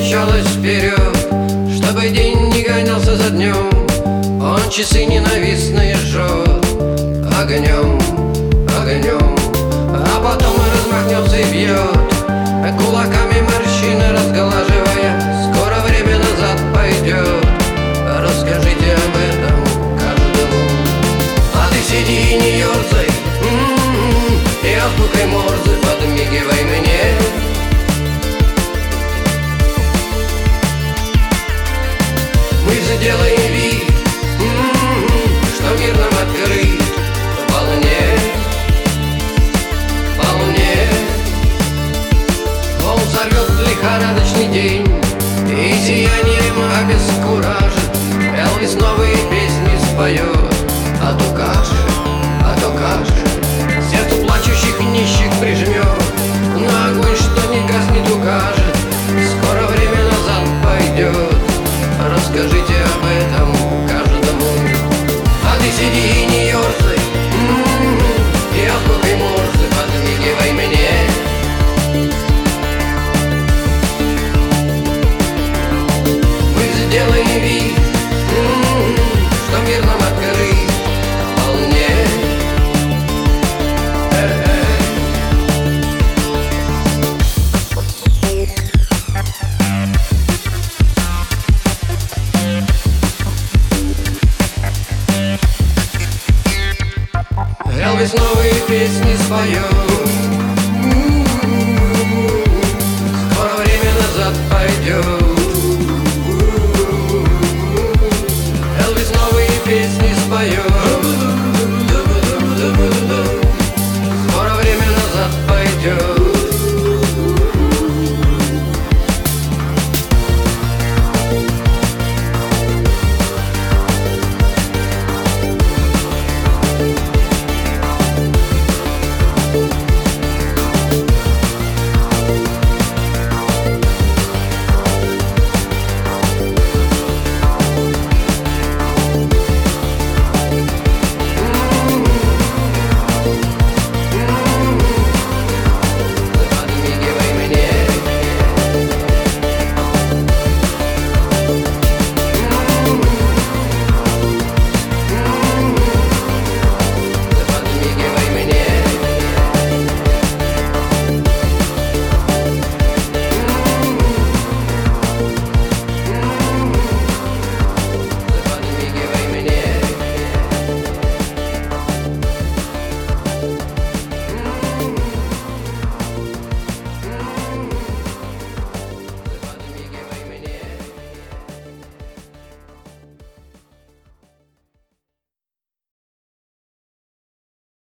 мчалась вперед, чтобы день не гонялся за днем. Он часы ненавистные жжет огнем, огнем, а потом размахнется и бьет кулаками морщины разглаживая. Скоро время назад пойдет, расскажите об этом каждому. А ты сиди и не ерзай, и азбукой Морзе подмигивай мне. Мы сделаем вид, что мир нам открыт вполне, вполне. Он сорвет лихорадочный день и сиянием обескуражит. Элвис новые песни споет, а то как же сердцу плачущих нищих прижмет, на огонь, что не гаснет, укажет. Скоро время назад пойдет, расскажите об этом каждому. А ты сиди и не ерзай, и азбукой Морзе подмигивай мне. Мы сделаем вид, что мир нам открыт вполне. Элвис новые песни споет,